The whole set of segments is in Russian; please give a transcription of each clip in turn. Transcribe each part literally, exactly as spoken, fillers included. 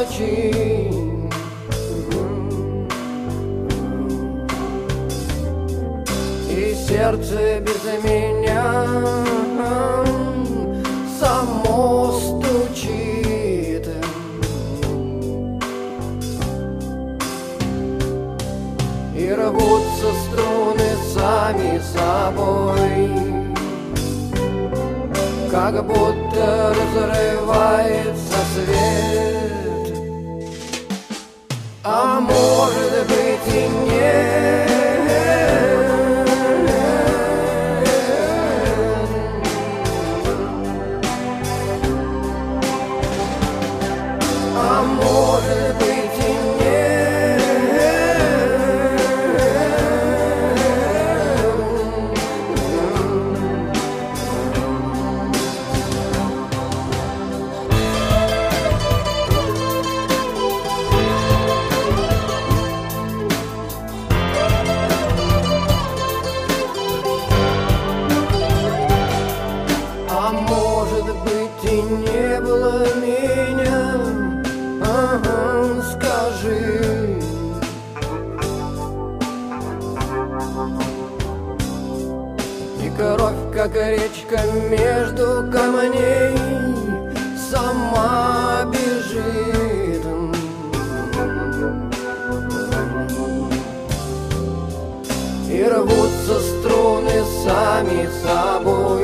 причин. И сердце без меня само стучит. И рвутся струны сами собой, как будто разрывается свет. А может быть и нет. А может быть и нет. А может быть и не было меня. Ага, скажи. И кровь, как речка между камней, сама бежит. И рвутся струны сами собой,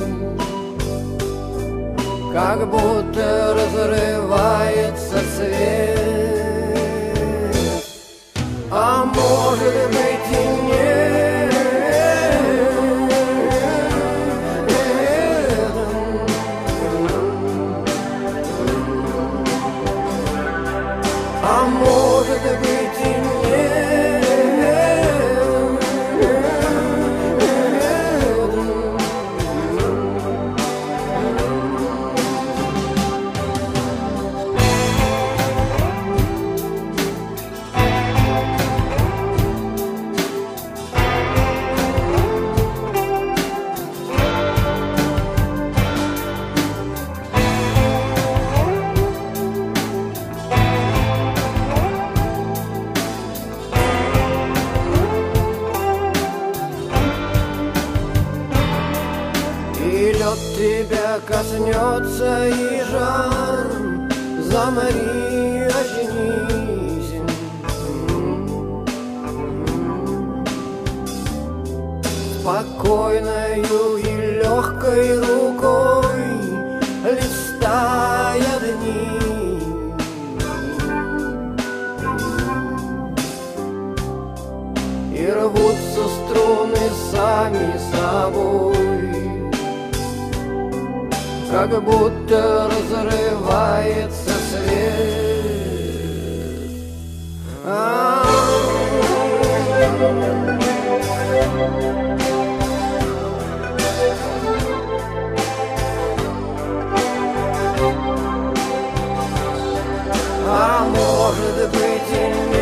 как будто разрывается свет. А может быть и нет. А может быть и нет. И лед тебя коснется, и жар, замри, очнись. Спокойною и легкой рукой листая дни. И рвутся струны сами собой, как будто разрывается свет. А может быть и